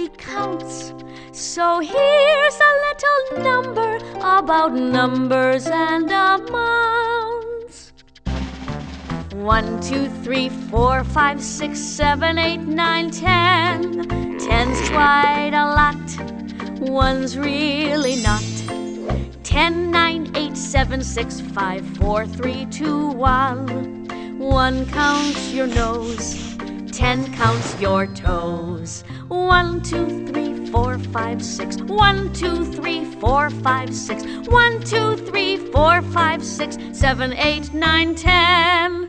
he counts. So here's a little number about numbers and amounts. 1, 2, 3, 4, 5, 6, 7, 8, 9, 10. 10's quite a lot, one's really not. 10, 9, 8, 7, 6, 5, 4, 3, 2, 1. 1 counts your nose, 10 counts your toes. 1, 2, 3, 4, 5, 6. 1, 2, 3, 4, 5, 6. 1, 2, 3, 4, 5, 6, 7, 8, 9, 10.